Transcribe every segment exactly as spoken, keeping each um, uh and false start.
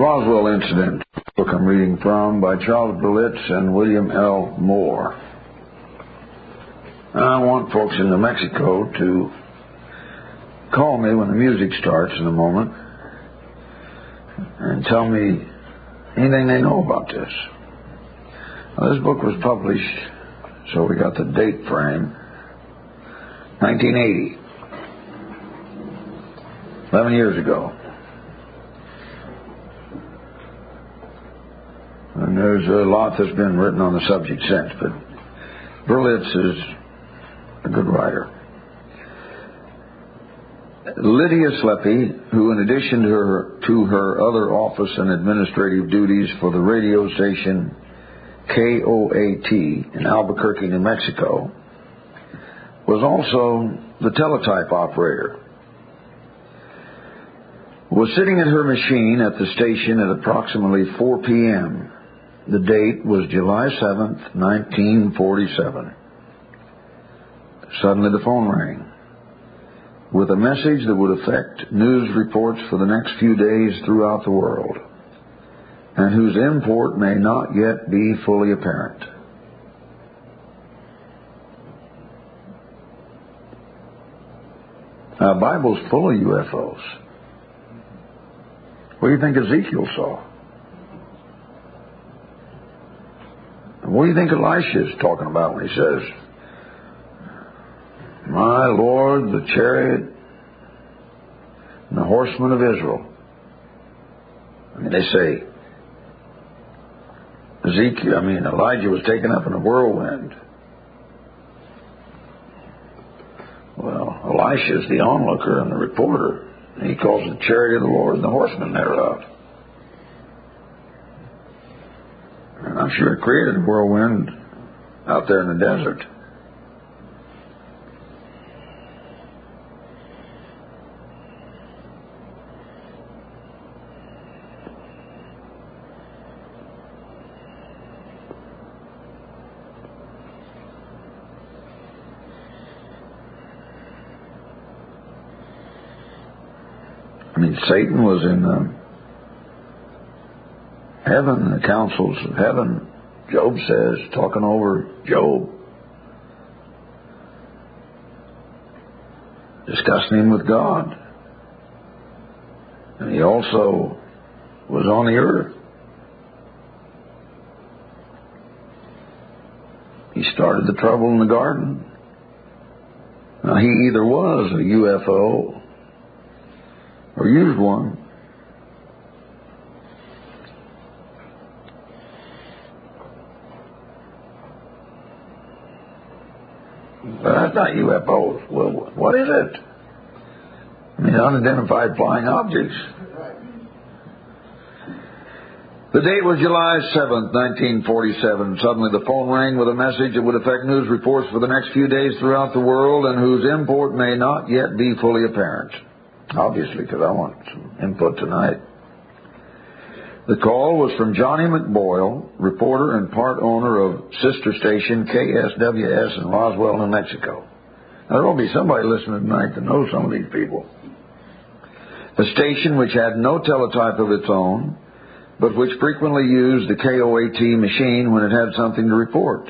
Roswell Incident, book I'm reading from by Charles Berlitz and William L. Moore. I want folks in New Mexico to call me when the music starts in a moment and tell me anything they know about this. Now, this book was published, so we got the date frame, nineteen eighty, eleven years ago. And there's a lot that's been written on the subject since, but Berlitz is a good writer. Lydia Sleppy, who in addition to her, to her other office and administrative duties for the radio station K O A T in Albuquerque, New Mexico, was also the teletype operator, was sitting at her machine at the station at approximately four p.m. The date was July seventh, nineteen forty-seven. Suddenly the phone rang with a message that would affect news reports for the next few days throughout the world, and whose import may not yet be fully apparent. Now, the Bible's full of U F Os. What do you think Ezekiel saw? What do you think Elisha is talking about when he says, "My Lord, the chariot and the horsemen of Israel"? I mean, they say Ezekiel, I mean, Elijah was taken up in a whirlwind. Well, Elisha is the onlooker and the reporter. And he calls the chariot of the Lord and the horsemen thereof. And I'm sure it created a whirlwind out there in the desert. I mean, Satan was in the heaven, the councils of heaven, Job says, talking over Job, discussing him with God. And he also was on the earth. He started the trouble in the garden. Now, he either was a U F O or used one. But that's not U F Os. Well, what is it? I mean, unidentified flying objects. The date was July seventh, nineteen forty-seven. Suddenly the phone rang with a message that would affect news reports for the next few days throughout the world and whose import may not yet be fully apparent. Obviously, because I want some input tonight. The call was from Johnny McBoyle, reporter and part owner of sister station K S W S in Roswell, New Mexico. Now, there will be somebody listening tonight that knows some of these people. A station which had no teletype of its own, but which frequently used the K O A T machine when it had something to report.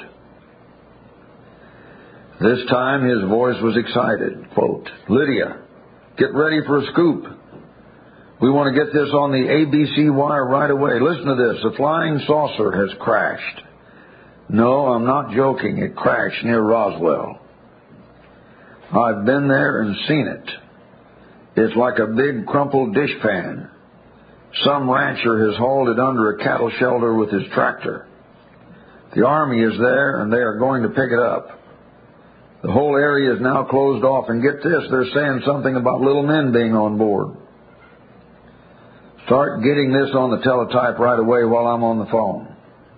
This time his voice was excited. Quote, "Lydia, get ready for a scoop. We want to get this on the A B C wire right away. Listen to this. A flying saucer has crashed. No, I'm not joking. It crashed near Roswell. I've been there and seen it. It's like a big crumpled dishpan. Some rancher has hauled it under a cattle shelter with his tractor. The Army is there and they are going to pick it up. The whole area is now closed off, and get this, they're saying something about little men being on board. Start getting this on the teletype right away while I'm on the phone."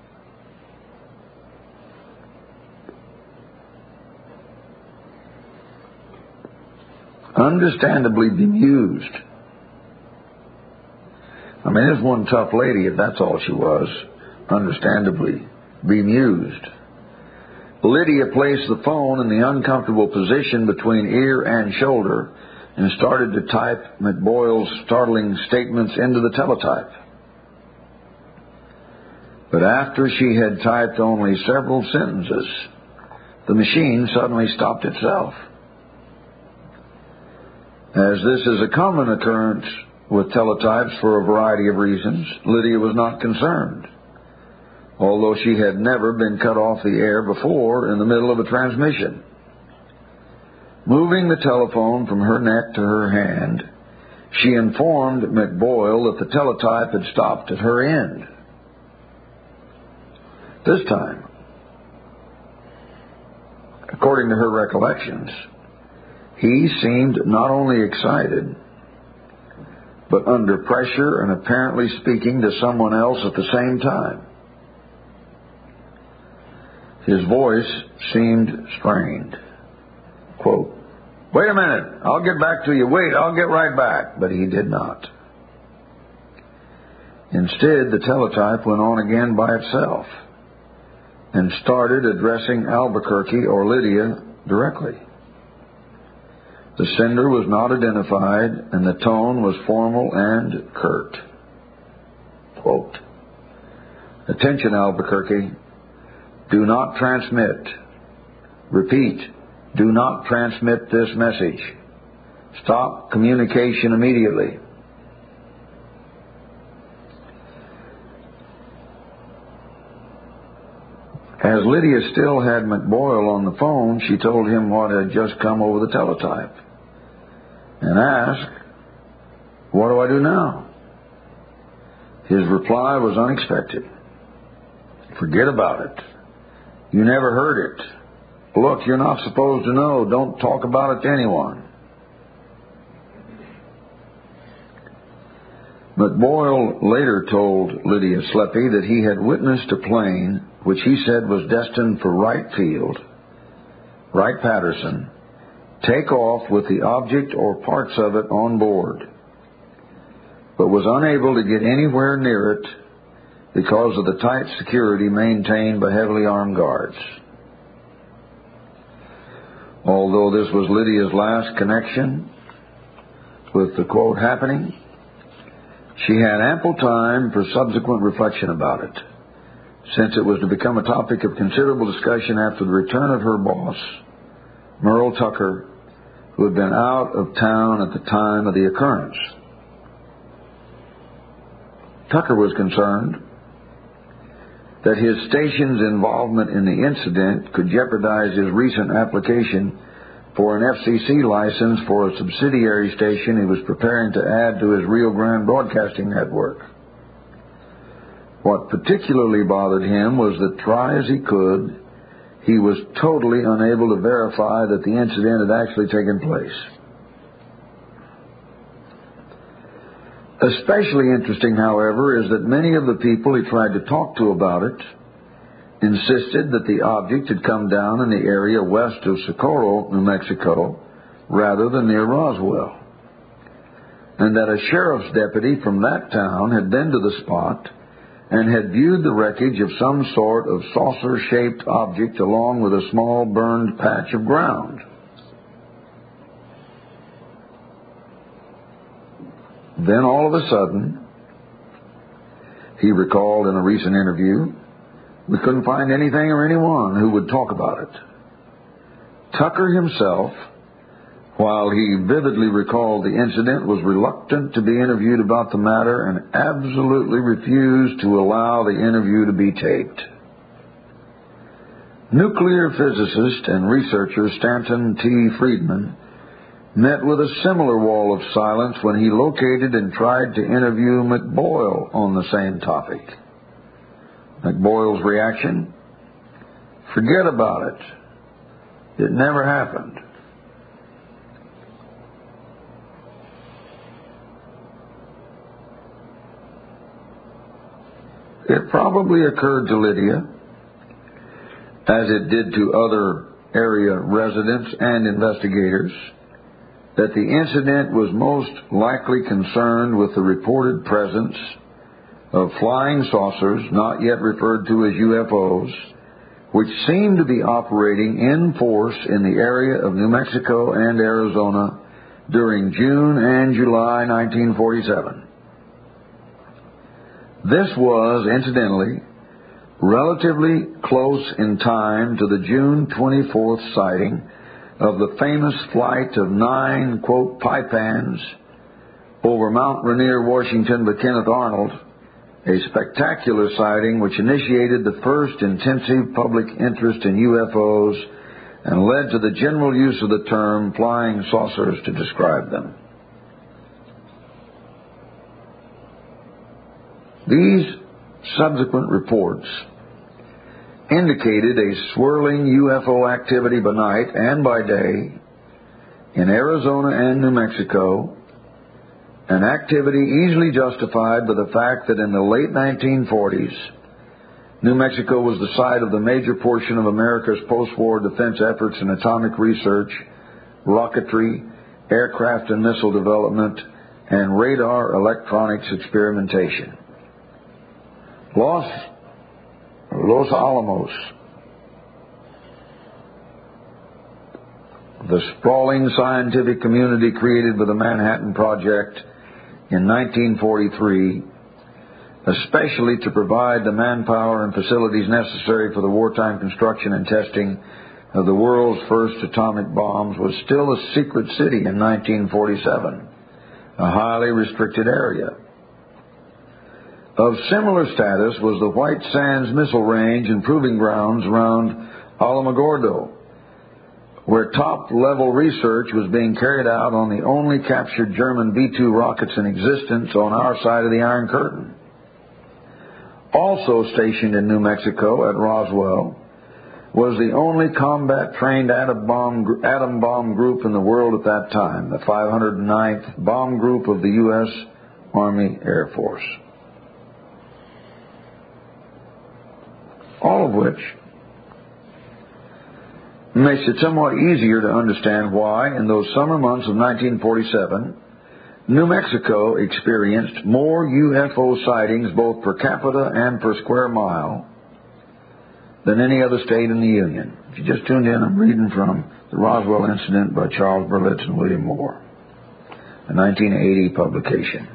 Understandably bemused. I mean, there's one tough lady, if that's all she was, understandably bemused. Lydia placed the phone in the uncomfortable position between ear and shoulder and started to type McBoyle's startling statements into the teletype. But after she had typed only several sentences, the machine suddenly stopped itself. As this is a common occurrence with teletypes for a variety of reasons, Lydia was not concerned, although she had never been cut off the air before in the middle of a transmission. Moving the telephone from her neck to her hand, she informed McBoyle that the teletype had stopped at her end. This time, according to her recollections, he seemed not only excited, but under pressure and apparently speaking to someone else at the same time. His voice seemed strained. Quote, "Wait a minute, I'll get back to you. Wait, I'll get right back." But he did not. Instead, the teletype went on again by itself and started addressing Albuquerque or Lydia directly. The sender was not identified, and the tone was formal and curt. Quote, "Attention, Albuquerque. Do not transmit. Repeat, do not transmit this message. Stop communication immediately." As Lydia still had McBoyle on the phone, she told him what had just come over the teletype and asked, "What do I do now?" His reply was unexpected. "Forget about it. You never heard it. Look, you're not supposed to know. Don't talk about it to anyone." McBoyle later told Lydia Sleppy that he had witnessed a plane which he said was destined for Wright Field, Wright-Patterson, take off with the object or parts of it on board, but was unable to get anywhere near it because of the tight security maintained by heavily armed guards. Although this was Lydia's last connection with the quote happening, she had ample time for subsequent reflection about it, since it was to become a topic of considerable discussion after the return of her boss, Merle Tucker, who had been out of town at the time of the occurrence. Tucker was concerned that his station's involvement in the incident could jeopardize his recent application for an F C C license for a subsidiary station he was preparing to add to his Rio Grande Broadcasting Network. What particularly bothered him was that, try as he could, he was totally unable to verify that the incident had actually taken place. Especially interesting, however, is that many of the people he tried to talk to about it insisted that the object had come down in the area west of Socorro, New Mexico, rather than near Roswell, and that a sheriff's deputy from that town had been to the spot and had viewed the wreckage of some sort of saucer-shaped object along with a small burned patch of ground. Then all of a sudden, he recalled in a recent interview, we couldn't find anything or anyone who would talk about it. Tucker himself, while he vividly recalled the incident, was reluctant to be interviewed about the matter and absolutely refused to allow the interview to be taped. Nuclear physicist and researcher Stanton T. Friedman met with a similar wall of silence when he located and tried to interview McBoyle on the same topic. McBoyle's reaction? Forget about it. It never happened. It probably occurred to Lydia, as it did to other area residents and investigators, that the incident was most likely concerned with the reported presence of flying saucers, not yet referred to as U F Os, which seemed to be operating in force in the area of New Mexico and Arizona during June and July nineteen forty-seven. This was, incidentally, relatively close in time to the June twenty-fourth sighting of the famous flight of nine, quote, Paipans over Mount Rainier, Washington by Kenneth Arnold, a spectacular sighting which initiated the first intensive public interest in U F Os and led to the general use of the term flying saucers to describe them. These subsequent reports indicated a swirling U F O activity by night and by day in Arizona and New Mexico, an activity easily justified by the fact that in the late nineteen forties, New Mexico was the site of the major portion of America's post-war defense efforts in atomic research, rocketry, aircraft and missile development, and radar electronics experimentation. Los, Los Alamos, the sprawling scientific community created by the Manhattan Project in nineteen forty-three, especially to provide the manpower and facilities necessary for the wartime construction and testing of the world's first atomic bombs, was still a secret city in nineteen forty-seven, a highly restricted area. Of similar status was the White Sands Missile Range and Proving Grounds around Alamogordo, where top-level research was being carried out on the only captured German V two rockets in existence on our side of the Iron Curtain. Also stationed in New Mexico at Roswell was the only combat-trained atom bomb, atom bomb group in the world at that time, the five hundred ninth Bomb Group of the U S Army Air Force. All of which makes it somewhat easier to understand why, in those summer months of nineteen forty-seven, New Mexico experienced more U F O sightings both per capita and per square mile than any other state in the Union. If you just tuned in, I'm reading from the Roswell Incident by Charles Berlitz and William Moore, a nineteen eighty publication.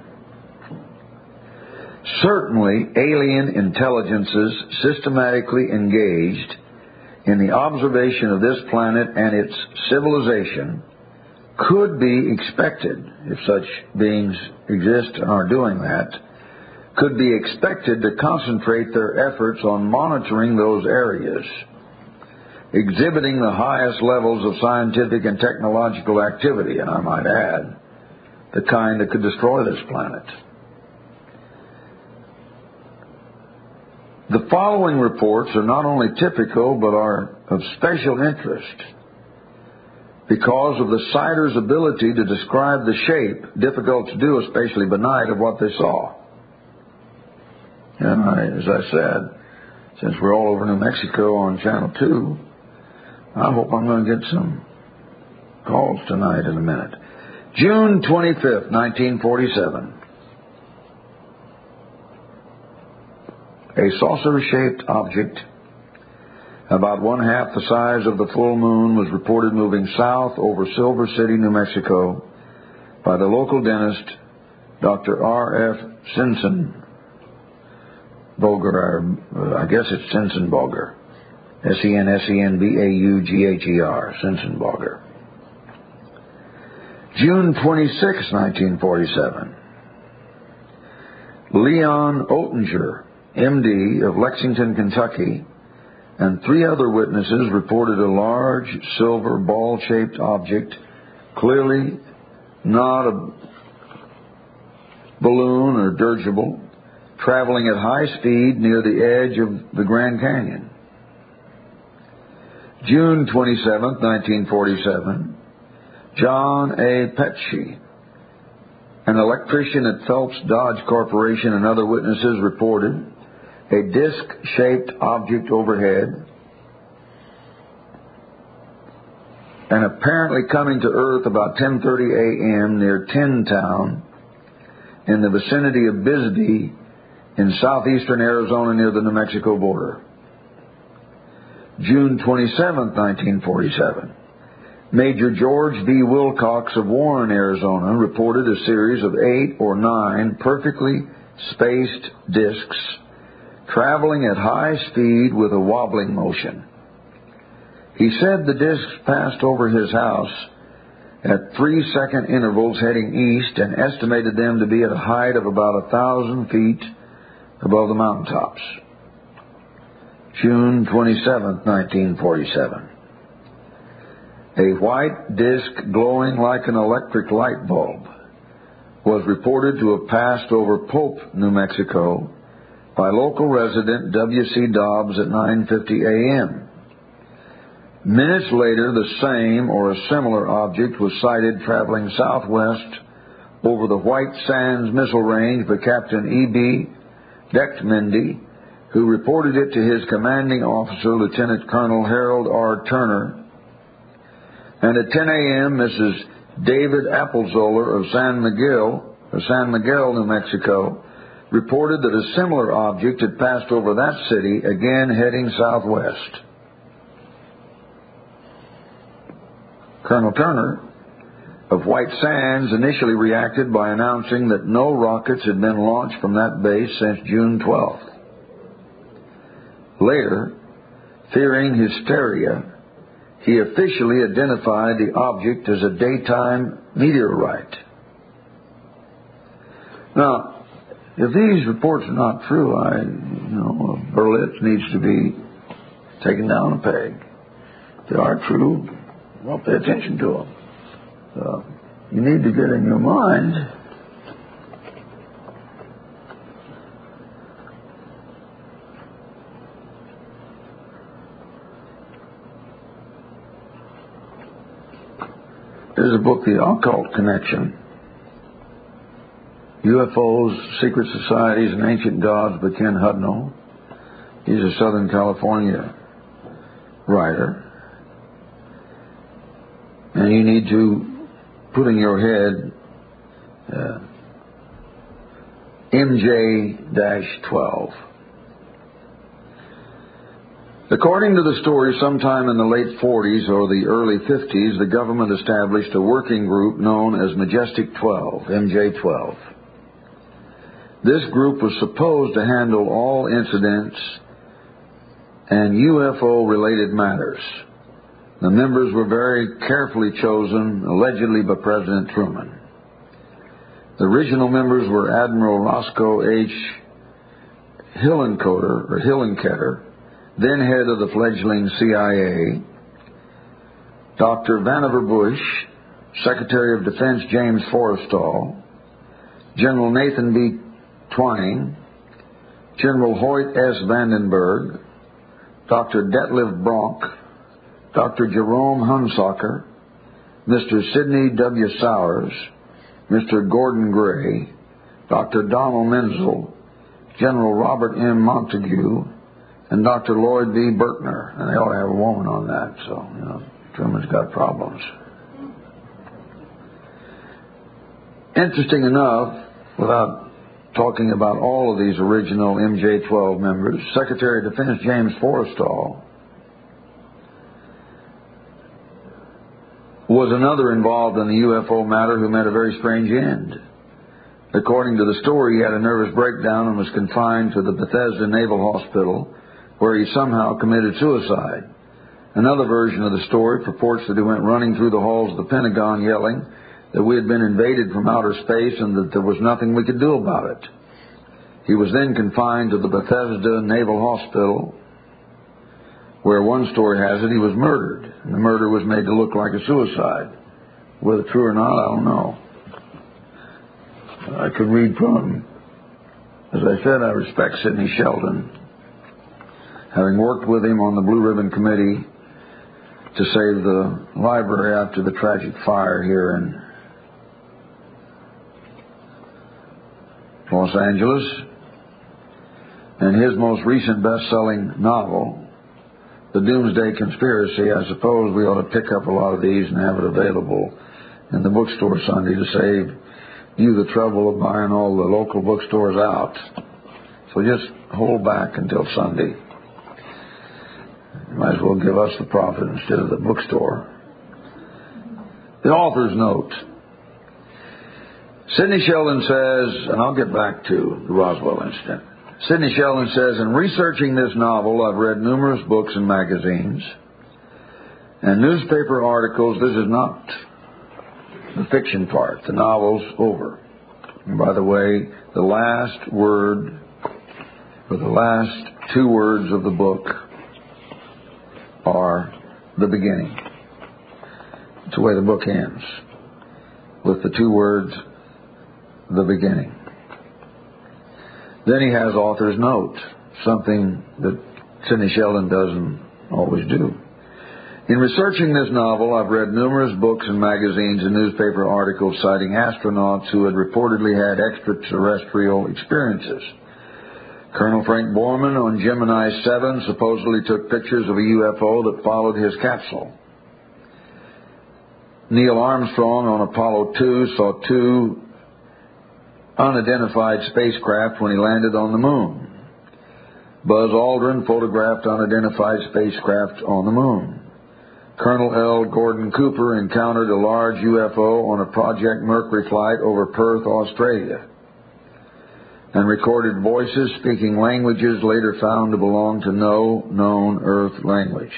Certainly, alien intelligences systematically engaged in the observation of this planet and its civilization could be expected, if such beings exist and are doing that, could be expected to concentrate their efforts on monitoring those areas, exhibiting the highest levels of scientific and technological activity, and I might add, the kind that could destroy this planet. The following reports are not only typical, but are of special interest because of the sighter's ability to describe the shape, difficult to do, especially by night, of what they saw. And I, as I said, since we're all over New Mexico on Channel two, I hope I'm going to get some calls tonight in a minute. June twenty-fifth, nineteen forty-seven. A saucer-shaped object about one half the size of the full moon was reported moving south over Silver City, New Mexico by the local dentist, Doctor R F Sensenboger. I guess it's Sensenboger. S E N S E N B A U G H E R, Sensenboger. June twenty-sixth, nineteen forty-seven. Leon Oettinger, M D of Lexington, Kentucky, and three other witnesses reported a large silver ball-shaped object, clearly not a balloon or dirigible, traveling at high speed near the edge of the Grand Canyon. June twenty-seventh, nineteen forty-seven, John A. Pesce, an electrician at Phelps Dodge Corporation, and other witnesses reported a disc-shaped object overhead and apparently coming to Earth about ten thirty a.m. near Tin Town in the vicinity of Bisbee in southeastern Arizona near the New Mexico border. June twenty-seventh, nineteen forty-seven. Major George V. Wilcox of Warren, Arizona, reported a series of eight or nine perfectly spaced discs traveling at high speed with a wobbling motion. He said the discs passed over his house at three-second intervals heading east and estimated them to be at a height of about a thousand feet above the mountaintops. June twenty-seventh, nineteen forty-seven. A white disc glowing like an electric light bulb was reported to have passed over Pope, New Mexico, by local resident W C Dobbs at nine fifty a.m. Minutes later, the same or a similar object was sighted traveling southwest over the White Sands Missile Range by Captain E B Dechtmende, who reported it to his commanding officer, Lieutenant Colonel Harold R. Turner. And at ten a.m., Missus David Applezoller of San Miguel, of San Miguel, New Mexico, reported that a similar object had passed over that city, again heading southwest. Colonel Turner of White Sands initially reacted by announcing that no rockets had been launched from that base since June twelfth. Later, fearing hysteria, he officially identified the object as a daytime meteorite. Now, if these reports are not true, I, you know, Berlitz needs to be taken down a peg. If they are true, well, pay attention to them. Uh, you need to get in your mind there's a book, The Occult Connection, U F Os, Secret Societies, and Ancient Gods by Ken Hudnall. He's a Southern California writer. And you need to put in your head uh, M J twelve. According to the story, sometime in the late forties or the early fifties, the government established a working group known as Majestic twelve, M J twelve. This group was supposed to handle all incidents and U F O-related matters. The members were very carefully chosen, allegedly by President Truman. The original members were Admiral Roscoe H. Hillenkoetter, or Hillenketter, then head of the fledgling C I A, Doctor Vannevar Bush, Secretary of Defense James Forrestal, General Nathan B. Twining, General Hoyt S. Vandenberg, Doctor Detlev Bronk, Doctor Jerome Hunsaker, Mister Sidney W. Sowers, Mister Gordon Gray, Doctor Donald Menzel, General Robert M. Montague, and Doctor Lloyd B. Berkner. And they ought to have a woman on that, so, you know, Truman's got problems. Interesting enough, without talking about all of these original M J twelve members, Secretary of Defense James Forrestal was another involved in the U F O matter who met a very strange end. According to the story, he had a nervous breakdown and was confined to the Bethesda Naval Hospital, where he somehow committed suicide. Another version of the story purports that he went running through the halls of the Pentagon yelling that we had been invaded from outer space and that there was nothing we could do about it. He was then confined to the Bethesda Naval Hospital, where one story has it he was murdered. And the murder was made to look like a suicide. Whether true or not, I don't know. I could read from him. As I said, I respect Sidney Sheldon, having worked with him on the Blue Ribbon Committee to save the library after the tragic fire here in Los Angeles. And his most recent best-selling novel, The Doomsday Conspiracy, I suppose we ought to pick up a lot of these and have it available in the bookstore Sunday to save you the trouble of buying all the local bookstores out. So just hold back until Sunday. You might as well give us the profit instead of the bookstore. The author's note. Sidney Sheldon says, and I'll get back to the Roswell incident, Sidney Sheldon says, in researching this novel, I've read numerous books and magazines and newspaper articles. This is not the fiction part. The novel's over. And by the way, the last word, or the last two words of the book are the beginning. It's the way the book ends, with the two words, the beginning. Then he has author's note, something that Sidney Sheldon doesn't always do. In researching this novel, I've read numerous books and magazines and newspaper articles citing astronauts who had reportedly had extraterrestrial experiences. Colonel Frank Borman on Gemini seven supposedly took pictures of a U F O that followed his capsule. Neil Armstrong on Apollo two saw two unidentified spacecraft when he landed on the moon. Buzz Aldrin photographed unidentified spacecraft on the moon. Colonel L. Gordon Cooper encountered a large U F O on a Project Mercury flight over Perth, Australia, and recorded voices speaking languages later found to belong to no known Earth language.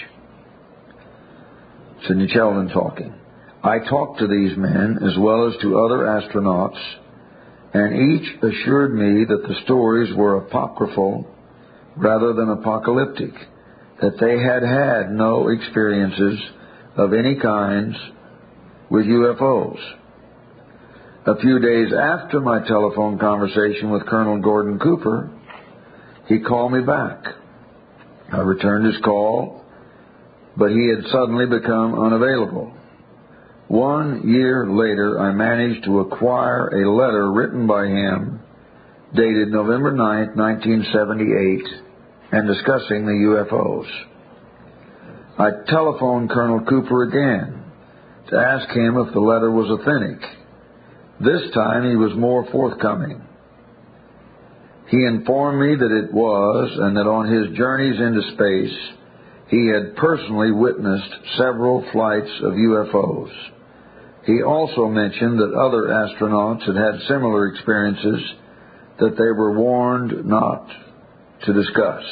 Sidney Sheldon talking. I talked to these men as well as to other astronauts, and each assured me that the stories were apocryphal rather than apocalyptic, that they had had no experiences of any kinds with U F Os. A few days after my telephone conversation with Colonel Gordon Cooper, he called me back. I returned his call, but he had suddenly become unavailable. One year later, I managed to acquire a letter written by him, dated November ninth, nineteen seventy-eight, and discussing the U F Os. I telephoned Colonel Cooper again to ask him if the letter was authentic. This time he was more forthcoming. He informed me that it was, and that on his journeys into space, he had personally witnessed several flights of U F Os. He also mentioned that other astronauts had had similar experiences that they were warned not to discuss.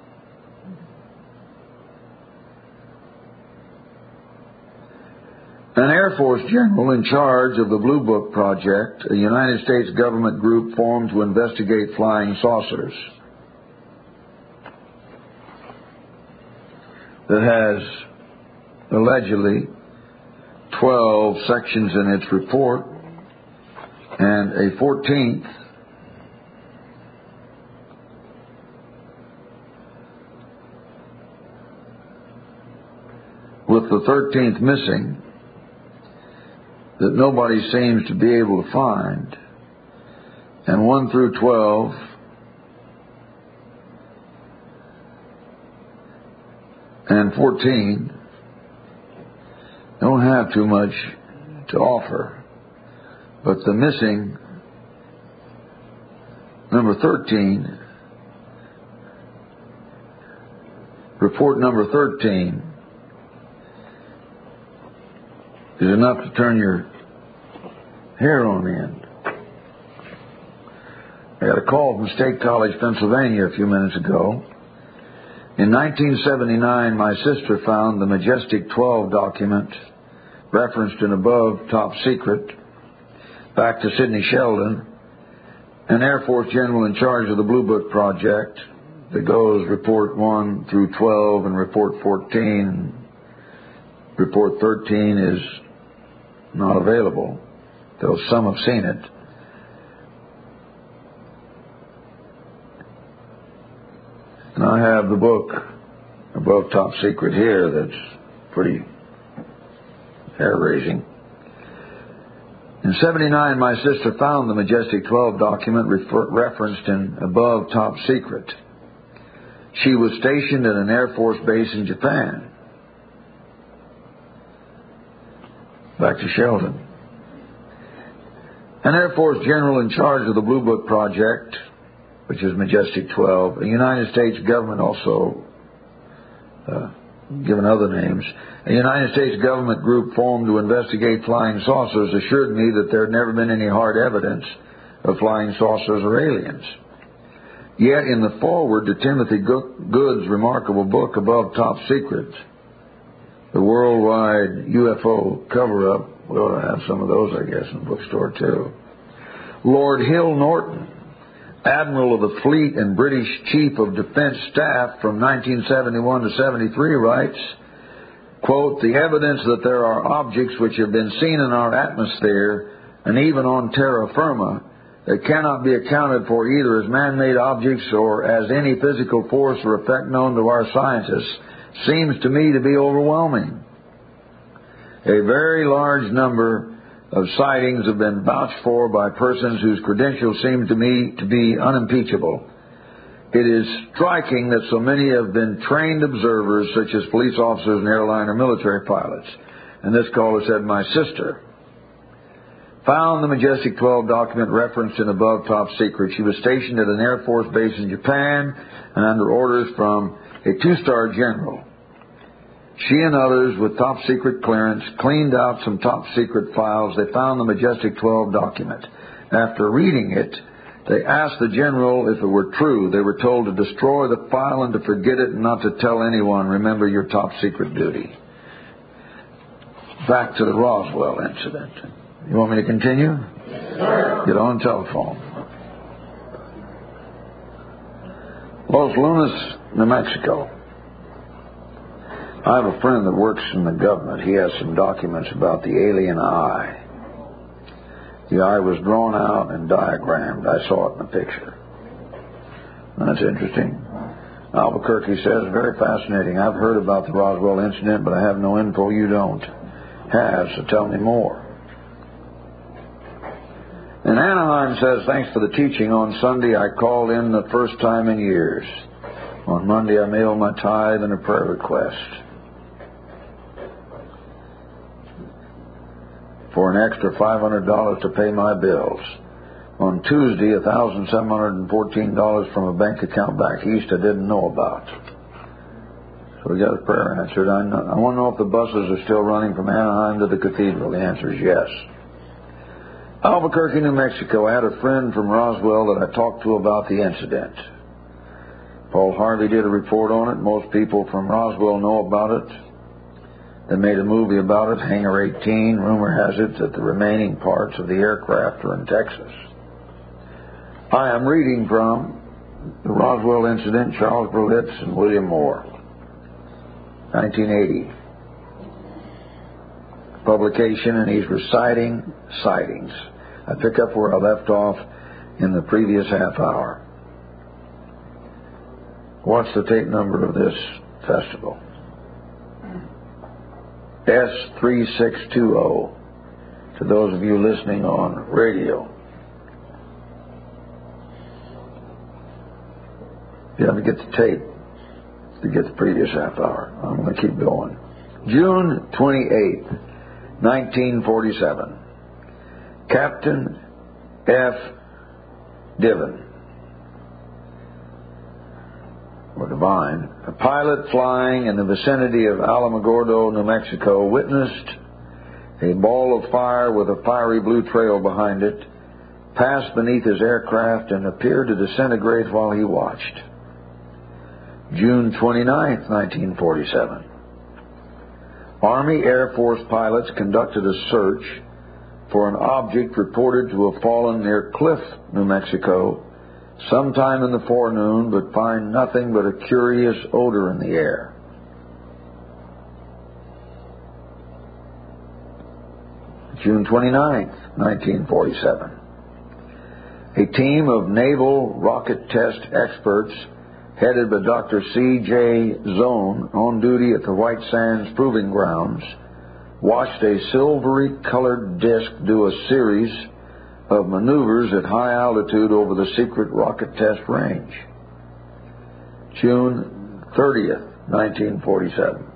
An Air Force general in charge of the Blue Book Project, a United States government group formed to investigate flying saucers, that has allegedly twelve sections in its report and a fourteenth with the thirteenth missing, that nobody seems to be able to find, and one through twelve and fourteen don't have too much to offer. But the missing, number thirteen, report number thirteen, is enough to turn your hair on end. I got a call from State College, Pennsylvania a few minutes ago. In nineteen seventy-nine, my sister found the Majestic twelve document referenced in above top secret, back to Sidney Sheldon, an Air Force general in charge of the Blue Book Project, that goes report one through twelve and report fourteen. Report thirteen is not available, though some have seen it. And I have the book above top secret here that's pretty hair-raising. In seventy-nine, my sister found the Majestic twelve document refer- referenced in above top secret. She was stationed at an Air Force base in Japan. Back to Sheldon. An Air Force general in charge of the Blue Book Project, which is Majestic twelve, a United States government also, uh, given other names, a United States government group formed to investigate flying saucers, assured me that there had never been any hard evidence of flying saucers or aliens. Yet in the foreword to Timothy Good's remarkable book, Above Top Secrets, the worldwide U F O cover-up, we ought to have some of those, I guess, in the bookstore too. Lord Hill Norton, Admiral of the Fleet and British Chief of Defense Staff from nineteen seventy-one to seventy-three, writes, quote, the evidence that there are objects which have been seen in our atmosphere and even on terra firma that cannot be accounted for either as man-made objects or as any physical force or effect known to our scientists seems to me to be overwhelming. A very large number of sightings have been vouched for by persons whose credentials seem to me to be unimpeachable. It is striking that so many have been trained observers, such as police officers and airline or military pilots. And this caller said, my sister found the Majestic twelve document referenced in Above Top Secret. She was stationed at an Air Force base in Japan and under orders from a two-star general. She and others with top secret clearance cleaned out some top secret files. They found the Majestic twelve document. After reading it, they asked the general if it were true. They were told to destroy the file and to forget it and not to tell anyone. Remember your top secret duty. Back to the Roswell incident. You want me to continue? Yes, sir. Get on telephone. Los Lunas, New Mexico. I have a friend that works in the government. He has some documents about the alien eye. The eye was drawn out and diagrammed. I saw it in the picture. That's interesting. Albuquerque says, very fascinating. I've heard about the Roswell incident, but I have no info you don't have, so tell me more. And Anaheim says, thanks for the teaching. On Sunday, I called in the first time in years. On Monday, I mailed my tithe and a prayer request for an extra five hundred dollars to pay my bills. On Tuesday, one thousand seven hundred fourteen dollars from a bank account back east I didn't know about. So we got a prayer answered. I, know, I want to know if the buses are still running from Anaheim to the cathedral. The answer is yes. Albuquerque, New Mexico. I had a friend from Roswell that I talked to about the incident. Paul Harvey did a report on it. Most people from Roswell know about it. They made a movie about it, Hangar eighteen. Rumor has it that the remaining parts of the aircraft are in Texas. I am reading from the Roswell incident, Charles Berlitz and William Moore, nineteen eighty. Publication, and he's reciting sightings. I pick up where I left off in the previous half hour. What's the tape number of this festival? S three six two zero. To those of you listening on radio. You have to get the tape to get the previous half hour. I'm going to keep going. June twenty-eighth, nineteen forty-seven. Captain F. Diven, or Divine, a pilot flying in the vicinity of Alamogordo, New Mexico, witnessed a ball of fire with a fiery blue trail behind it pass beneath his aircraft and appeared to disintegrate while he watched. June twenty-ninth, nineteen forty-seven. Army Air Force pilots conducted a search for an object reported to have fallen near Cliff, New Mexico, sometime in the forenoon, but find nothing but a curious odor in the air. June twenty-ninth, nineteen forty-seven. A team of naval rocket test experts headed by Doctor C J Zone, on duty at the White Sands Proving Grounds, watched a silvery-colored disk do a series of maneuvers at high altitude over the secret rocket test range. June thirtieth, nineteen forty-seven.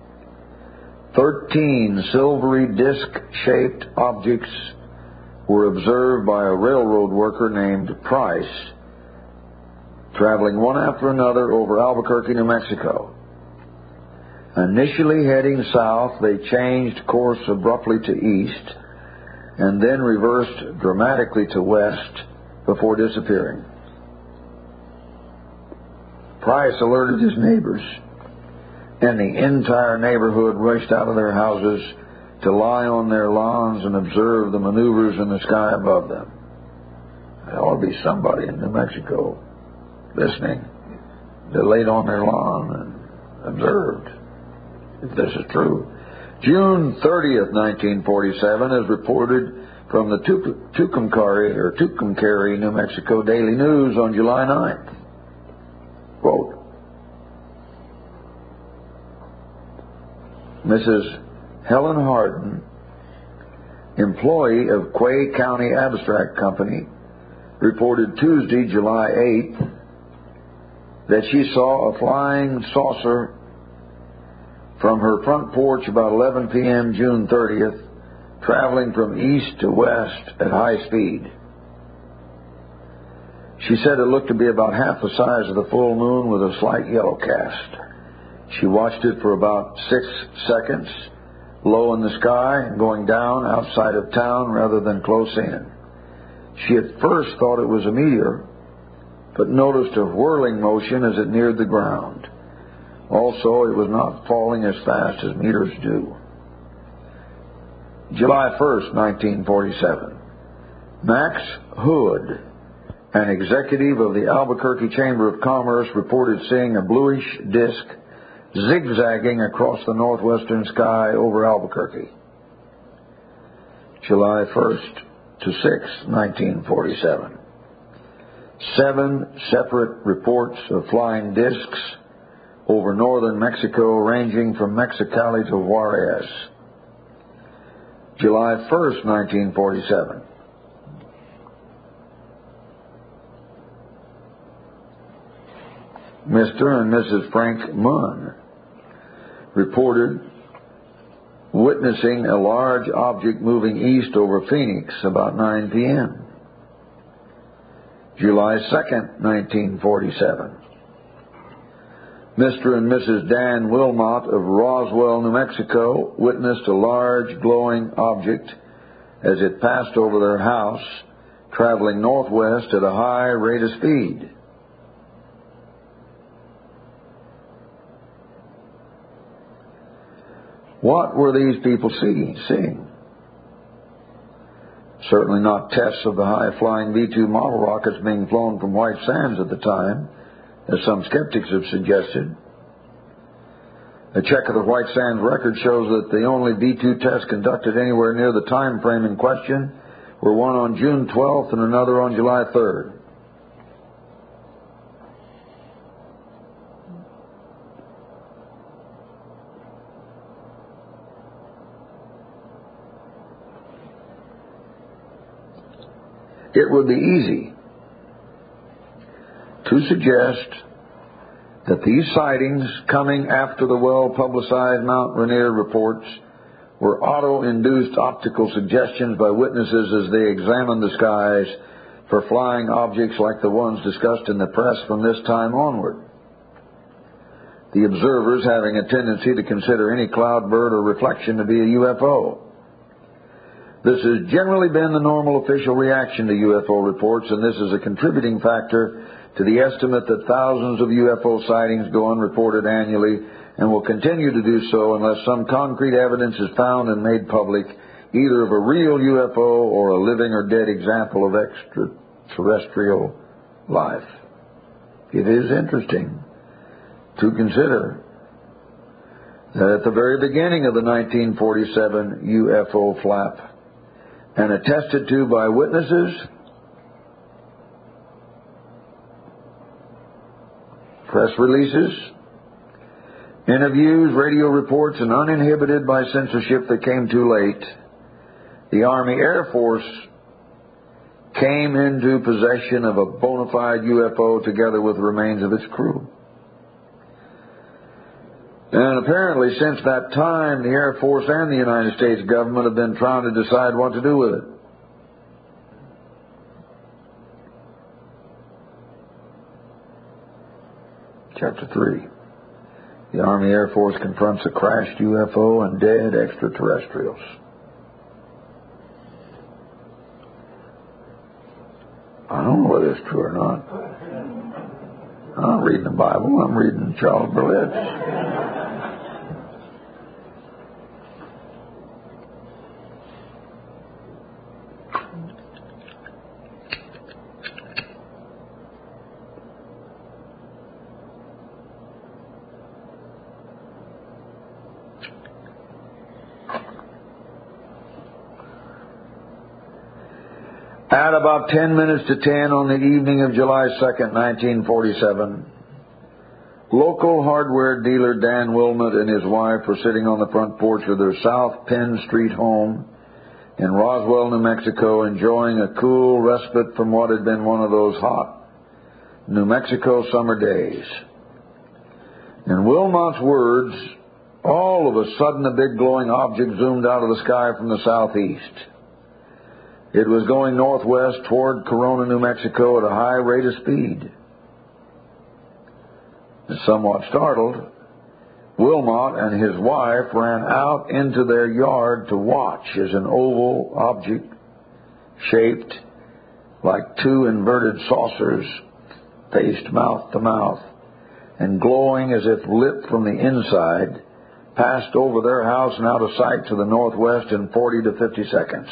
Thirteen silvery disc-shaped objects were observed by a railroad worker named Price, traveling one after another over Albuquerque, New Mexico. Initially heading south, they changed course abruptly to east and then reversed dramatically to west before disappearing. Price alerted his neighbors, and the entire neighborhood rushed out of their houses to lie on their lawns and observe the maneuvers in the sky above them. There ought to be somebody in New Mexico listening. They laid on their lawn and observed, if this is true. June thirtieth, nineteen forty-seven, is reported from the Tucumcari, or Tucumcari, New Mexico Daily News on July ninth. Quote, Missus Helen Harden, employee of Quay County Abstract Company, reported Tuesday, July eighth, that she saw a flying saucer from her front porch about eleven p.m. June thirtieth, traveling from east to west at high speed. She said it looked to be about half the size of the full moon with a slight yellow cast. She watched it for about six seconds, low in the sky and going down outside of town rather than close in. She at first thought it was a meteor, but noticed a whirling motion as it neared the ground. Also, it was not falling as fast as meteors do. July first, nineteen forty-seven. Max Hood, an executive of the Albuquerque Chamber of Commerce, reported seeing a bluish disk zigzagging across the northwestern sky over Albuquerque. July first to sixth, nineteen forty-seven. Seven separate reports of flying disks over northern Mexico, ranging from Mexicali to Juarez. July first, nineteen forty-seven. Mister and Missus Frank Munn reported witnessing a large object moving east over Phoenix about nine p.m. July second, nineteen forty-seven. Mister and Missus Dan Wilmot of Roswell, New Mexico, witnessed a large glowing object as it passed over their house, traveling northwest at a high rate of speed. What were these people seeing? seeing? Certainly not tests of the high-flying V two model rockets being flown from White Sands at the time, as some skeptics have suggested. A check of the White Sands record shows that the only V two tests conducted anywhere near the time frame in question were one on June twelfth and another on July third. It would be easy to suggest that these sightings, coming after the well-publicized Mount Rainier reports, were auto-induced optical suggestions by witnesses as they examined the skies for flying objects like the ones discussed in the press from this time onward. The observers having a tendency to consider any cloud bird or reflection to be a U F O. This has generally been the normal official reaction to U F O reports, and this is a contributing factor to the estimate that thousands of U F O sightings go unreported annually and will continue to do so unless some concrete evidence is found and made public, either of a real U F O or a living or dead example of extraterrestrial life. It is interesting to consider that at the very beginning of the nineteen forty-seven U F O flap, and attested to by witnesses, press releases, interviews, radio reports, and uninhibited by censorship that came too late, the Army Air Force came into possession of a bona fide U F O together with the remains of its crew. And apparently since that time, the Air Force and the United States government have been trying to decide what to do with it. Chapter three. The Army Air Force confronts a crashed U F O and dead extraterrestrials. I don't know whether it's true or not. I'm not reading the Bible. I'm reading Charles Berlitz. At about ten minutes to ten on the evening of July second, nineteen forty-seven, local hardware dealer Dan Wilmot and his wife were sitting on the front porch of their South Penn Street home in Roswell, New Mexico, enjoying a cool respite from what had been one of those hot New Mexico summer days. In Wilmot's words, all of a sudden a big glowing object zoomed out of the sky from the southeast. It was going northwest toward Corona, New Mexico at a high rate of speed. Somewhat startled, Wilmot and his wife ran out into their yard to watch as an oval object shaped like two inverted saucers faced mouth to mouth and glowing as if lit from the inside passed over their house and out of sight to the northwest in forty to fifty seconds.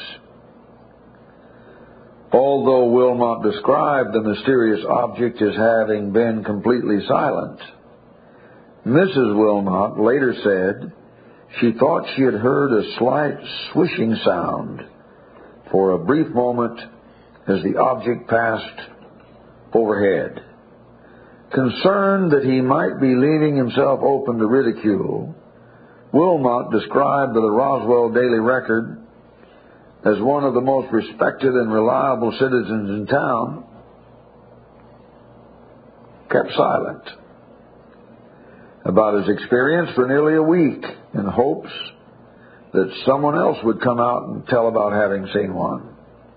Although Wilmot described the mysterious object as having been completely silent, Missus Wilmot later said she thought she had heard a slight swishing sound for a brief moment as the object passed overhead. Concerned that he might be leaving himself open to ridicule, Wilmot described to the Roswell Daily Record as one of the most respected and reliable citizens in town, kept silent about his experience for nearly a week in hopes that someone else would come out and tell about having seen one.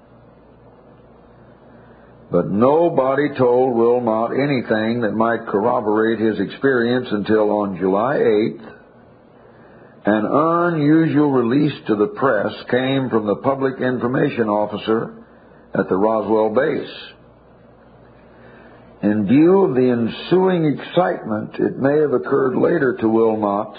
But nobody told Wilmot anything that might corroborate his experience until on July eighth, an unusual release to the press came from the public information officer at the Roswell base. In view of the ensuing excitement, it may have occurred later to Wilmot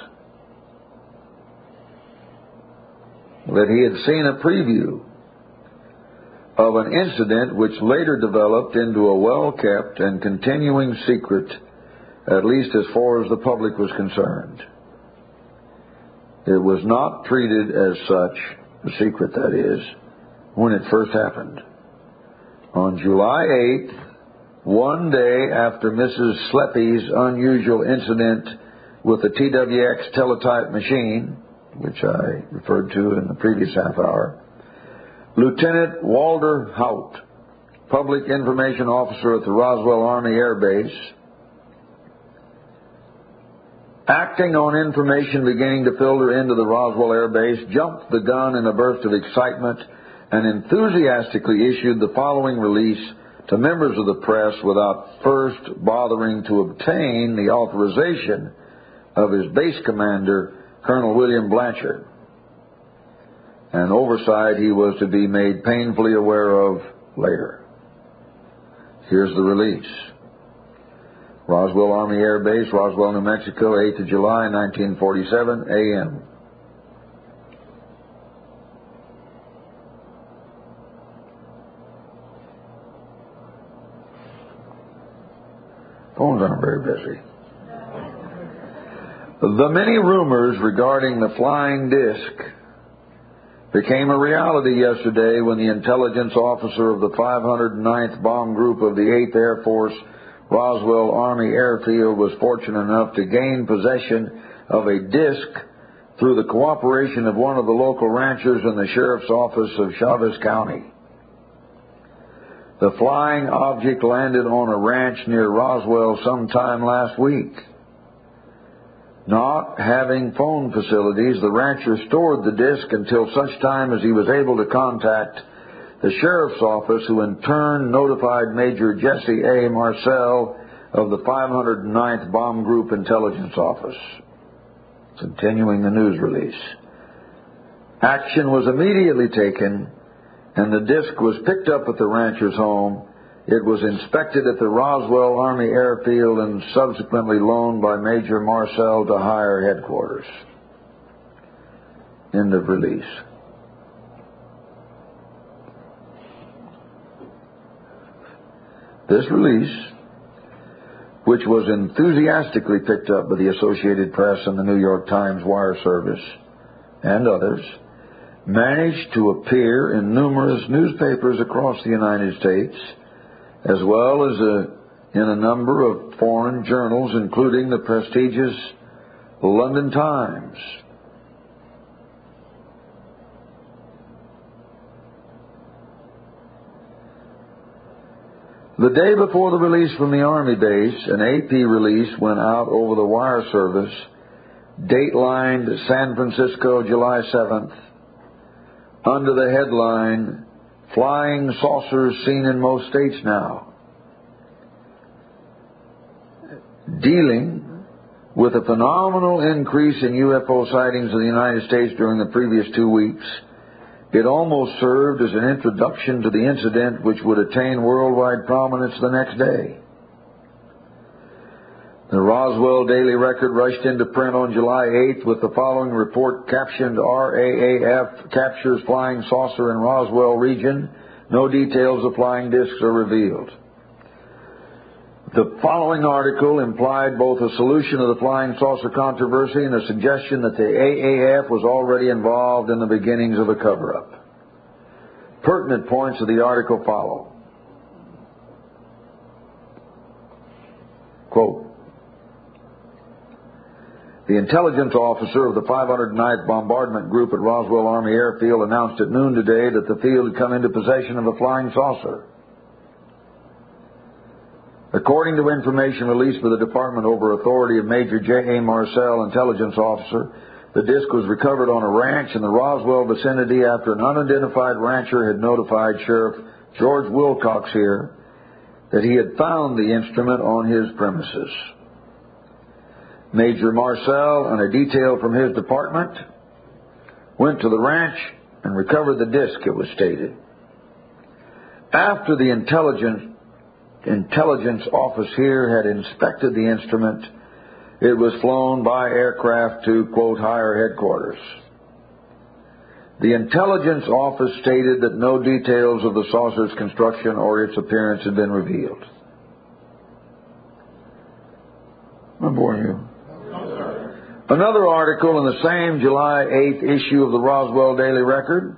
that he had seen a preview of an incident which later developed into a well-kept and continuing secret, at least as far as the public was concerned. It was not treated as such, a secret that is, when it first happened. On July eighth, one day after Missus Sleppy's unusual incident with the T W X teletype machine, which I referred to in the previous half hour, Lieutenant Walter Haut, Public Information Officer at the Roswell Army Air Base, acting on information beginning to filter into the Roswell Air Base, jumped the gun in a burst of excitement and enthusiastically issued the following release to members of the press without first bothering to obtain the authorization of his base commander, Colonel William Blanchard, an oversight he was to be made painfully aware of later. Here's the release. Roswell Army Air Base, Roswell, New Mexico, eighth of July, nineteen forty-seven, A M Phones aren't very busy. The many rumors regarding the flying disc became a reality yesterday when the intelligence officer of the five hundred ninth Bomb Group of the eighth Air Force Roswell Army Airfield was fortunate enough to gain possession of a disc through the cooperation of one of the local ranchers in the sheriff's office of Chavez County. The flying object landed on a ranch near Roswell sometime last week. Not having phone facilities, the rancher stored the disc until such time as he was able to contact the sheriff's office, who in turn notified Major Jesse A. Marcel of the five hundred ninth Bomb Group Intelligence Office. Continuing the news release. Action was immediately taken, and the disc was picked up at the rancher's home, It was inspected at the Roswell Army Airfield and subsequently loaned by Major Marcel to higher headquarters. End of release. This release, which was enthusiastically picked up by the Associated Press and the New York Times Wire Service and others, managed to appear in numerous newspapers across the United States, as well as a, in a number of foreign journals, including the prestigious London Times. The day before the release from the Army base, an A P release went out over the wire service, datelined San Francisco, July seventh, under the headline, "Flying Saucers Seen in Most States Now," dealing with a phenomenal increase in U F O sightings in the United States during the previous two weeks. It almost served as an introduction to the incident which would attain worldwide prominence the next day. The Roswell Daily Record rushed into print on July eighth with the following report captioned, "R A A F captures flying saucer in Roswell region. No details of flying discs are revealed." The following article implied both a solution of the flying saucer controversy and a suggestion that the A A F was already involved in the beginnings of a cover-up. Pertinent points of the article follow. Quote, "The intelligence officer of the five hundred ninth Bombardment Group at Roswell Army Airfield announced at noon today that the field had come into possession of a flying saucer. According to information released by the Department over authority of Major J A. Marcel, intelligence officer, the disc was recovered on a ranch in the Roswell vicinity after an unidentified rancher had notified Sheriff George Wilcox here that he had found the instrument on his premises. Major Marcel and a detail from his department went to the ranch and recovered the disc, it was stated. After the intelligence intelligence office here had inspected the instrument, it was flown by aircraft to, quote, higher headquarters. The intelligence office stated that no details of the saucer's construction or its appearance had been revealed." Am I boring you? No, sir. Another article in the same July eighth issue of the Roswell Daily Record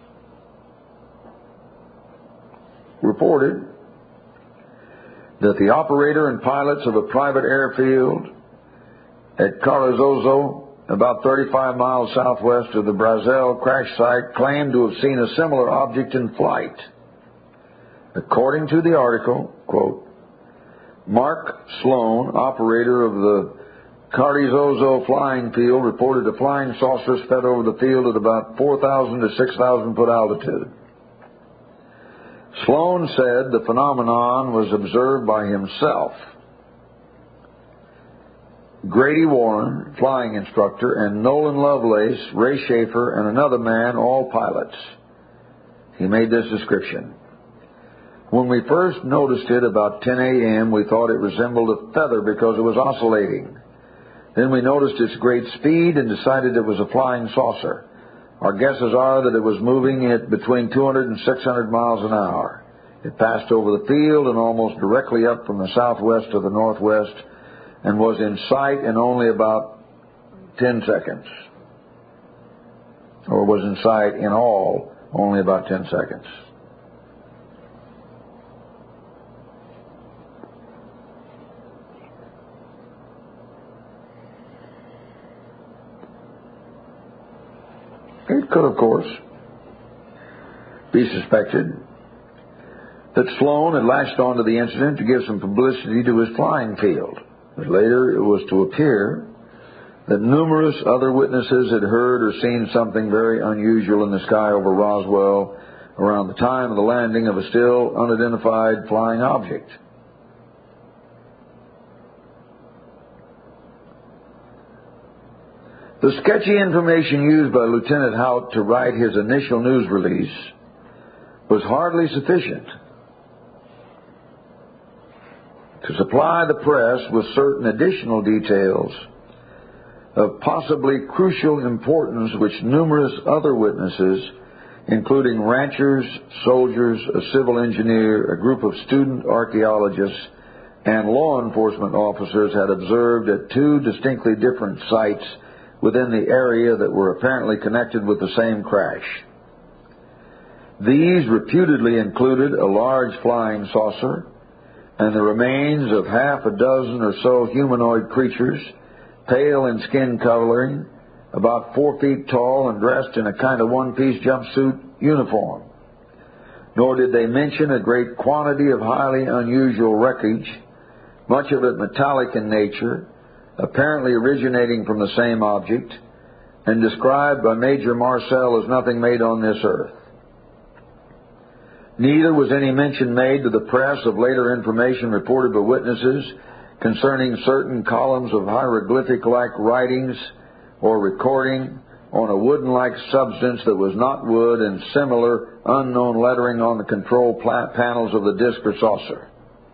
reported that the operator and pilots of a private airfield at Carrizozo, about thirty-five miles southwest of the Brazel crash site, claimed to have seen a similar object in flight. According to the article, quote, "Mark Sloan, operator of the Carrizozo flying field, reported a flying saucer sped over the field at about four thousand to six thousand foot altitude. Sloan said the phenomenon was observed by himself, Grady Warren, flying instructor, and Nolan Lovelace, Ray Schaefer, and another man, all pilots. He made this description. When we first noticed it about ten a.m., we thought it resembled a feather because it was oscillating. Then we noticed its great speed and decided it was a flying saucer. Our guesses are that it was moving at between two hundred and six hundred miles an hour. It passed over the field and almost directly up from the southwest to the northwest and was in sight in only about ten seconds. Or was in sight in all only about ten seconds. It could, of course, be suspected that Sloan had latched onto the incident to give some publicity to his flying field. But later it was to appear that numerous other witnesses had heard or seen something very unusual in the sky over Roswell around the time of the landing of a still unidentified flying object. The sketchy information used by Lieutenant Hout to write his initial news release was hardly sufficient. to supply the press with certain additional details of possibly crucial importance which numerous other witnesses, including ranchers, soldiers, a civil engineer, a group of student archaeologists, and law enforcement officers had observed at two distinctly different sites within the area that were apparently connected with the same crash. These reputedly included a large flying saucer and the remains of half a dozen or so humanoid creatures, pale in skin coloring, about four feet tall and dressed in a kind of one-piece jumpsuit uniform. Nor did they mention a great quantity of highly unusual wreckage, much of it metallic in nature, apparently originating from the same object, and described by Major Marcel as nothing made on this earth. Neither was any mention made to the press of later information reported by witnesses concerning certain columns of hieroglyphic-like writings or recording on a wooden-like substance that was not wood and similar unknown lettering on the control panels of the disc or saucer.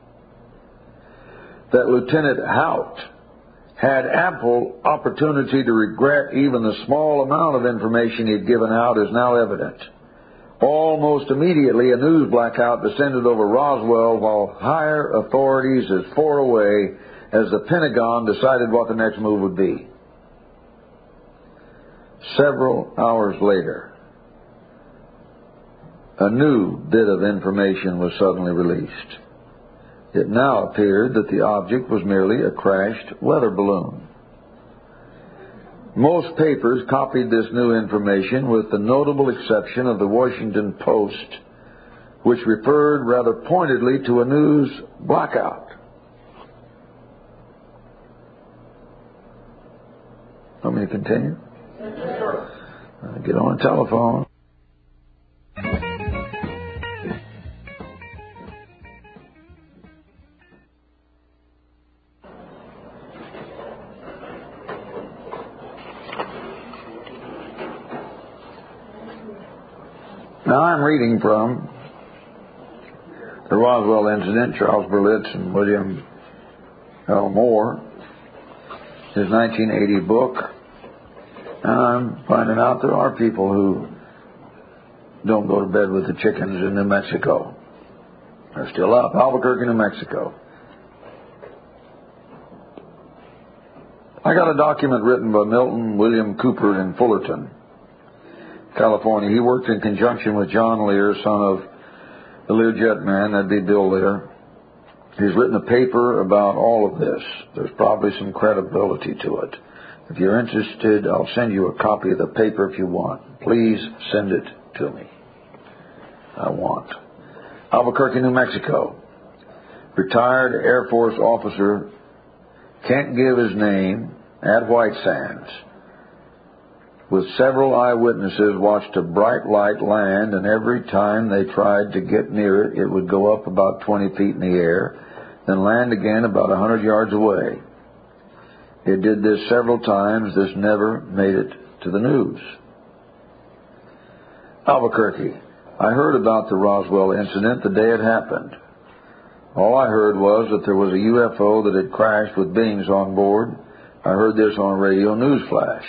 That Lieutenant Hout had ample opportunity to regret even the small amount of information he had given out is now evident. Almost immediately, a news blackout descended over Roswell while higher authorities as far away as the Pentagon decided what the next move would be. Several hours later, a new bit of information was suddenly released. It now appeared that the object was merely a crashed weather balloon. Most papers copied this new information with the notable exception of the Washington Post, which referred rather pointedly to a news blackout. Want me to continue? I'll get on the telephone. Now I'm reading from the Roswell incident, Charles Berlitz and William L. Moore, his nineteen eighty book. And I'm finding out there are people who don't go to bed with the chickens in New Mexico. They're still up, Albuquerque, New Mexico. I got a document written by Milton William Cooper in Fullerton, California. He worked in conjunction with John Lear, son of the Learjet man, that'd be Bill Lear. He's written a paper about all of this. There's probably some credibility to it. If you're interested, I'll send you a copy of the paper if you want. Please send it to me. I want. Albuquerque, New Mexico. Retired Air Force officer, can't give his name, at White Sands. With several eyewitnesses watched a bright light land, and every time they tried to get near it, it would go up about twenty feet in the air, then land again about one hundred yards away. It did this several times. This never made it to the news. Albuquerque. I heard about the Roswell incident the day it happened. All I heard was that there was a U F O that had crashed with beings on board. I heard this on radio news flash.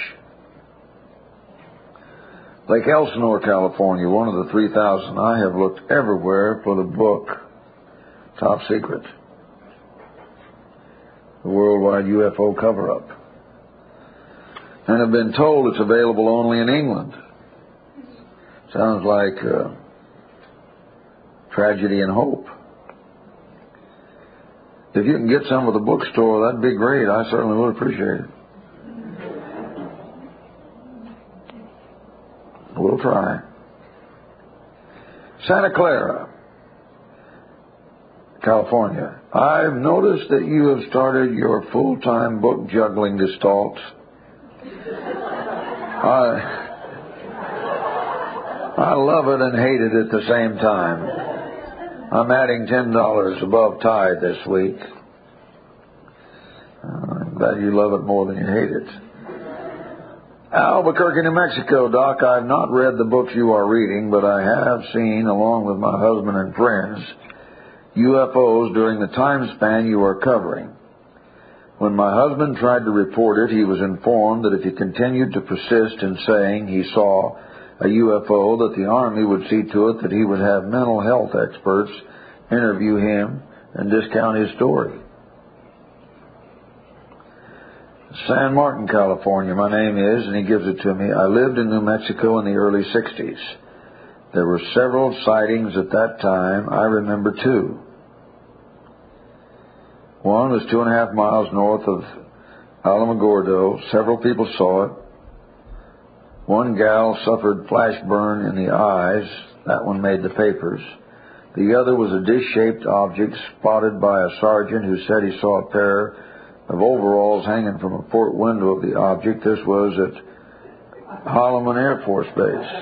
Lake Elsinore, California, one of the three thousand. I have looked everywhere for the book. Top secret. The worldwide U F O cover-up. And have been told it's available only in England. Sounds like uh, tragedy and hope. If you can get some at the bookstore, that'd be great. I certainly would appreciate it. We'll try. Santa Clara, California. I've noticed that you have started your full-time book juggling gestalt. I, I love it and hate it at the same time. I'm adding ten dollars above tithe this week. I'm glad you love it more than you hate it. Albuquerque, New Mexico, Doc. I've not read the books you are reading, but I have seen, along with my husband and friends, U F Os during the time span you are covering. When my husband tried to report it, he was informed that if he continued to persist in saying he saw a U F O, that the Army would see to it that he would have mental health experts interview him and discount his story. San Martin, California, my name is, and he gives it to me. I lived in New Mexico in the early sixties. There were several sightings at that time. I remember two. One was two and a half miles north of Alamogordo. Several people saw it. One gal suffered flash burn in the eyes. That one made the papers. The other was a dish-shaped object spotted by a sergeant who said he saw a pair of overalls hanging from a port window of the object. This was at Holloman Air Force Base.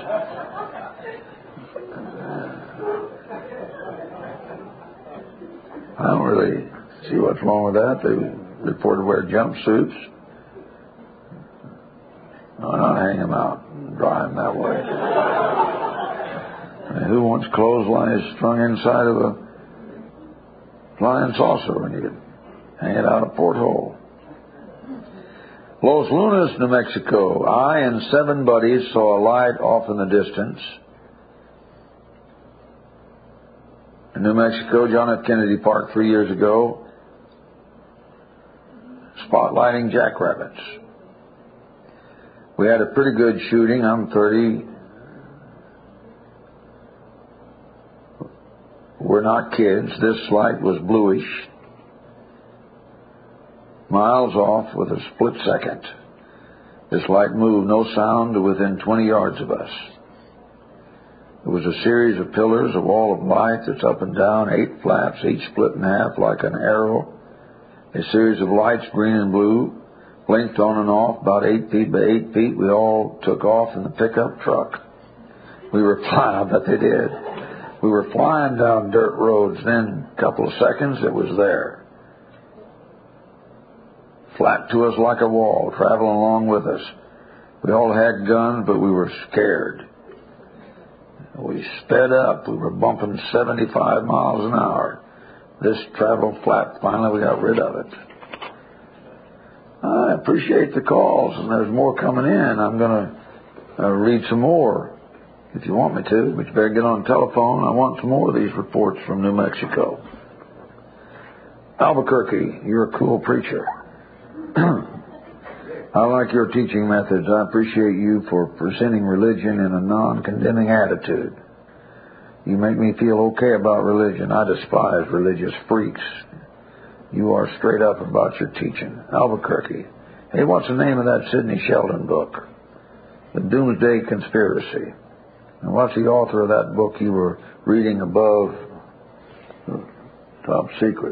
I don't really see what's wrong with that. They reported wear jumpsuits. No, not hang them out and dry them that way. I mean, who wants clotheslines strung inside of a flying saucer when you can hang it out a porthole? Los Lunas, New Mexico. I and seven buddies saw a light off in the distance. In New Mexico, John F. Kennedy Park three years ago, spotlighting jackrabbits. We had a pretty good shooting. I'm thirty. We're not kids. This light was bluish, miles off with a split second. This light moved, no sound, to within twenty yards of us. It was a series of pillars, a wall of light that's up and down, eight flaps, each split in half like an arrow. A series of lights, green and blue, blinked on and off, about eight feet by eight feet. We all took off in the pickup truck. We were flying, I bet they did. We were flying down dirt roads. Then, a couple of seconds, it was there. Flat to us like a wall, traveling along with us. We all had guns, but we were scared. We sped up. We were bumping seventy-five miles an hour. This traveled flat. Finally, we got rid of it. I appreciate the calls, and there's more coming in. I'm going to uh, read some more if you want me to, but you better get on the telephone. I want some more of these reports from New Mexico. Albuquerque, you're a cool preacher. I like your teaching methods. I appreciate you for presenting religion in a non-condemning attitude. You make me feel okay about religion. I despise religious freaks. You are straight up about your teaching. Albuquerque. Hey, what's the name of that Sidney Sheldon book? The Doomsday Conspiracy. And what's the author of that book you were reading above the top secret?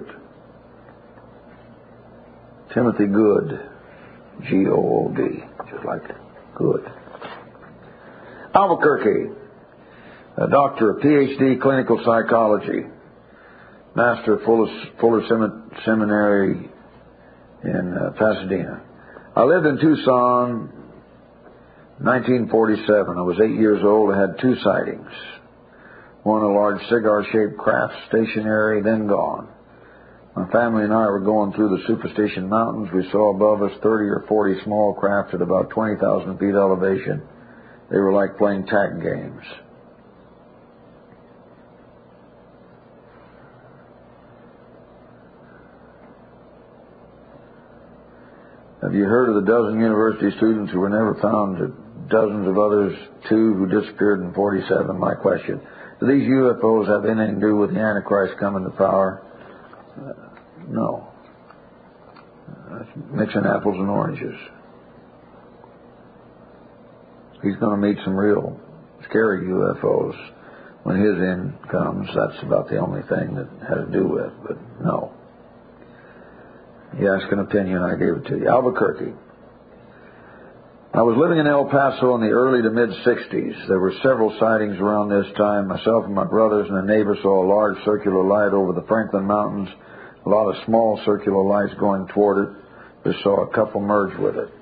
Timothy Good. G O O D. Just like good. Albuquerque. A doctor, P H D, clinical psychology. Master, Fuller, Fuller Seminary in uh, Pasadena. I lived in Tucson, nineteen forty-seven. I was eight years old. I had two sightings. One, a large cigar-shaped craft, stationary, then gone. My family and I were going through the Superstition Mountains. We saw above us thirty or forty small craft at about twenty thousand feet elevation. They were like playing tag games. Have you heard of the dozen university students who were never found, dozens of others, two who disappeared in forty-seven? My question. Do these U F Os have anything to do with the Antichrist coming to power? Uh, no. That's mixing apples and oranges. He's going to meet some real scary U F Os. When his end comes, that's about the only thing that has to do with, but no. You asked an opinion, I gave it to you. Albuquerque. I was living in El Paso in the early to mid-sixties. There were several sightings around this time. Myself and my brothers and a neighbor saw a large circular light over the Franklin Mountains, a lot of small circular lights going toward it. We saw a couple merge with it.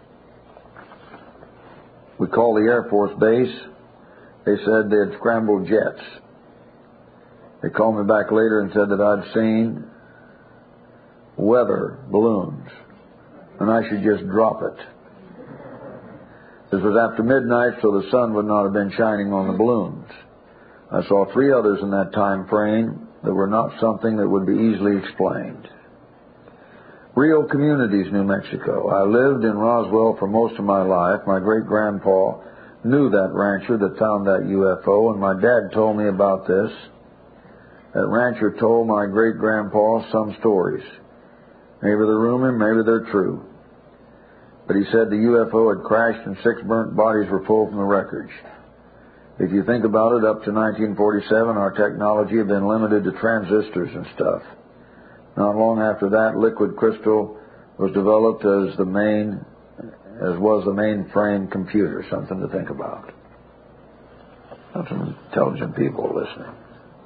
We called the Air Force Base. They said they had scrambled jets. They called me back later and said that I'd seen weather balloons, and I should just drop it. This was after midnight, so the sun would not have been shining on the balloons. I saw three others in that time frame that were not something that would be easily explained. Rio Communities, New Mexico. I lived in Roswell for most of my life. My great-grandpa knew that rancher that found that U F O, and my dad told me about this. That rancher told my great-grandpa some stories. Maybe they're rumor, maybe they're true. But he said the U F O had crashed and six burnt bodies were pulled from the wreckage. If you think about it, up to nineteen forty-seven, our technology had been limited to transistors and stuff. Not long after that, liquid crystal was developed as the main, as was the mainframe computer. Something to think about. Got some intelligent people listening.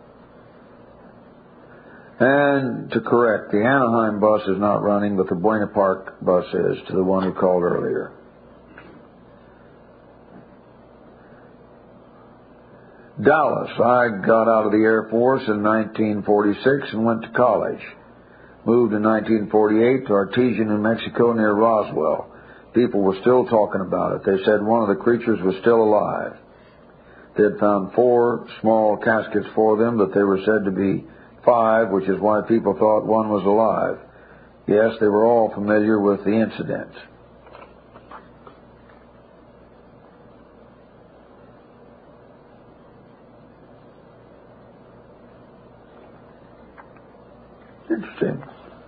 And to correct, the Anaheim bus is not running, but the Buena Park bus is, to the one who called earlier. Dallas. I got out of the Air Force in nineteen forty-six and went to college. Moved in nineteen forty-eight to Artesia, New Mexico, near Roswell. People were still talking about it. They said one of the creatures was still alive. They had found four small caskets for them, but they were said to be five, which is why people thought one was alive. Yes, they were all familiar with the incident. Interesting.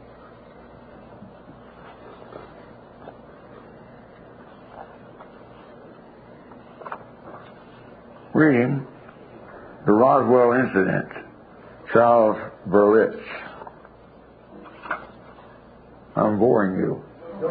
Reading the Roswell incident. Charles Berlitz. I'm boring you.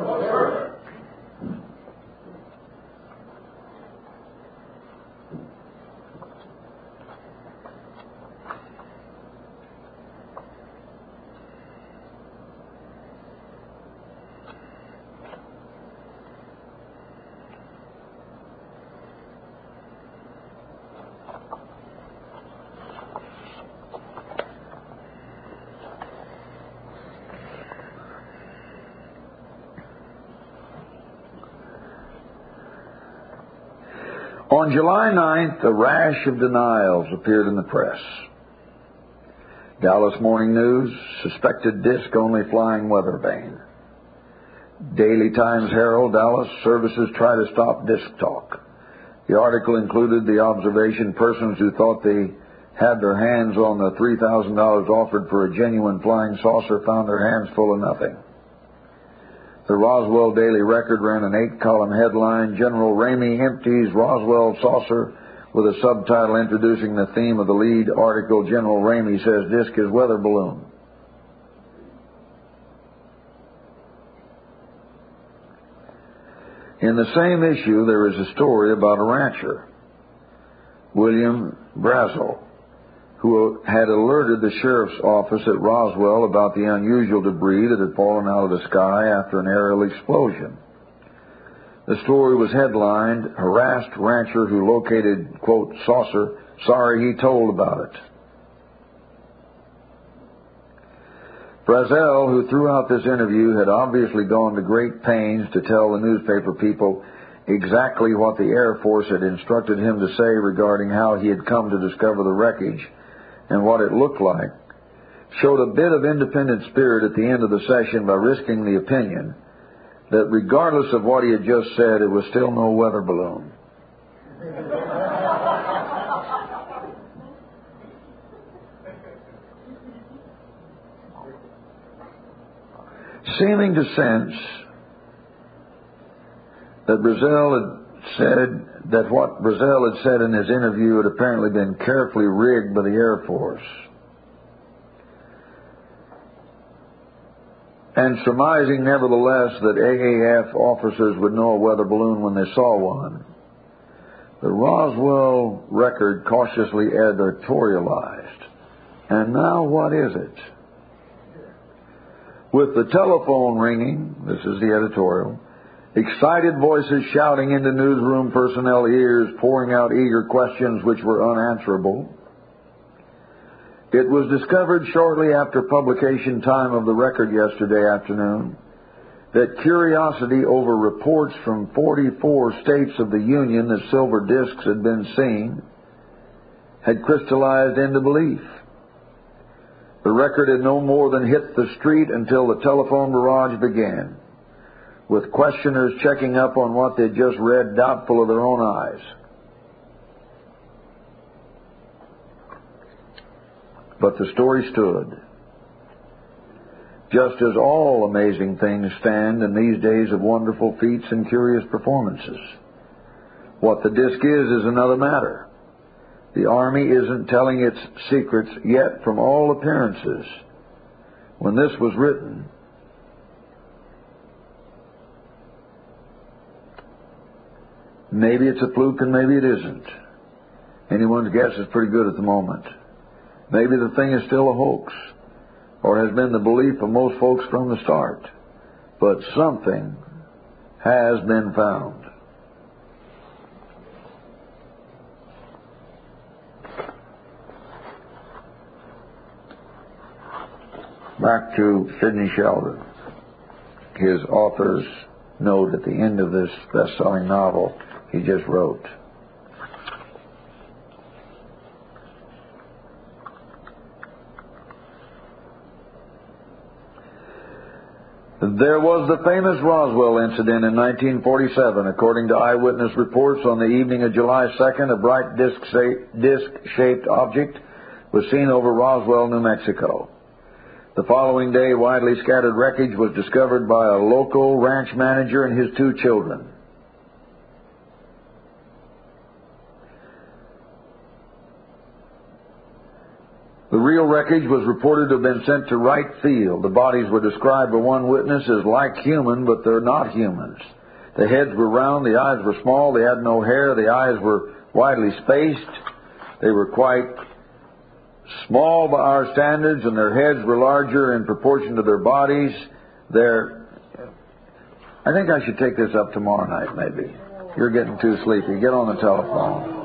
On July ninth, a rash of denials appeared in the press. Dallas Morning News, suspected disc only flying weather vane. Daily Times Herald, Dallas, services try to stop disc talk. The article included the observation persons who thought they had their hands on the three thousand dollars offered for a genuine flying saucer found their hands full of nothing. The Roswell Daily Record ran an eight-column headline, General Ramey empties Roswell saucer, with a subtitle introducing the theme of the lead article, General Ramey says disc is weather balloon. In the same issue, there is a story about a rancher, William Brazel, who had alerted the sheriff's office at Roswell about the unusual debris that had fallen out of the sky after an aerial explosion. The story was headlined, Harassed Rancher Who Located, quote, Saucer, Sorry He Told About It. Brazel, who throughout this interview had obviously gone to great pains to tell the newspaper people exactly what the Air Force had instructed him to say regarding how he had come to discover the wreckage and what it looked like, showed a bit of independent spirit at the end of the session by risking the opinion that regardless of what he had just said, it was still no weather balloon. Seeming to sense that Brazel had said that what Brazel had said in his interview had apparently been carefully rigged by the Air Force. And surmising nevertheless that A A F officers would know a weather balloon when they saw one, the Roswell Record cautiously editorialized. And now what is it? With the telephone ringing, this is the editorial, excited voices shouting into newsroom personnel ears, pouring out eager questions which were unanswerable, It was discovered shortly after publication time of the record yesterday afternoon that curiosity over reports from forty-four states of the Union that silver discs had been seen had crystallized into belief. The record had no more than hit the street until the telephone barrage began, with questioners checking up on what they'd just read, doubtful of their own eyes. But the story stood, just as all amazing things stand in these days of wonderful feats and curious performances. What the disc is is another matter. The Army isn't telling its secrets yet from all appearances. When this was written, maybe it's a fluke and maybe it isn't. Anyone's guess is pretty good at the moment. Maybe the thing is still a hoax, or has been the belief of most folks from the start. But something has been found. Back to Sidney Sheldon. His author's note at the end of this best-selling novel he just wrote. There was the famous Roswell incident in nineteen forty-seven. According to eyewitness reports, on the evening of July second, a bright disc-shaped object was seen over Roswell, New Mexico. The following day, widely scattered wreckage was discovered by a local ranch manager and his two children. The real wreckage was reported to have been sent to Wright Field. The bodies were described by one witness as like human, but they're not humans. The heads were round, the eyes were small, they had no hair, the eyes were widely spaced. They were quite small by our standards, and their heads were larger in proportion to their bodies. They're... I think I should take this up tomorrow night, maybe. You're getting too sleepy. Get on the telephone.